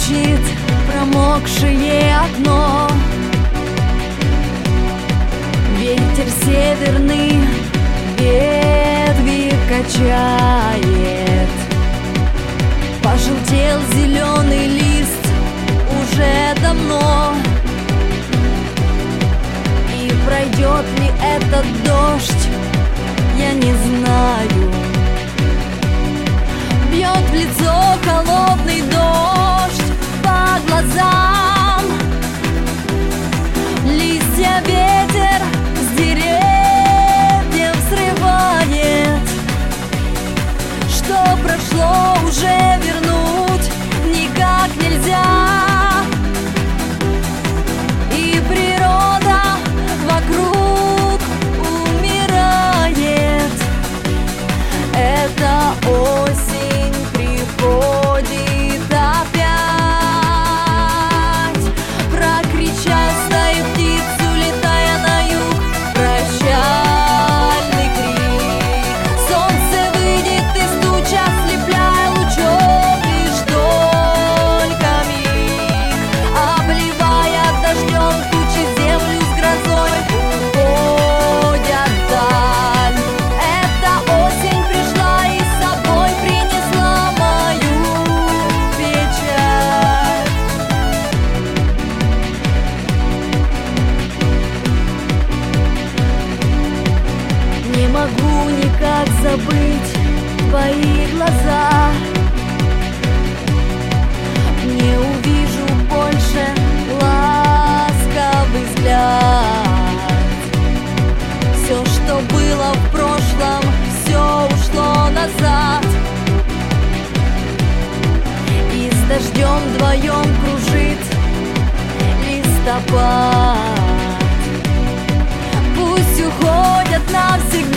стучит промокшее окно. Ветер северный ветви качает. Пожелтел зеленый лист уже давно. И пройдет ли этот дождь, я не знаю. Бьет в лицо холодный дождь по глазам. Листья ветер с деревьев срывает. Что прошло, уже вернуть никак нельзя. И природа вокруг умирает. Это осень приходит опять. Прокричал стаи птиц, улетая на юг, прощальный крик. Солнце выйдет из туч, ослепляя лучом лишь только миг. Обливая дождем тучи, землю с грозой уходят вдаль. Эта осень пришла и с собой принесла мою печаль. Не могу никак забыть твои глаза. Не увижу больше ласковый взгляд. Все, что было в прошлом, все ушло назад. И с дождем вдвоем кружит листопад. Пусть уходят навсегда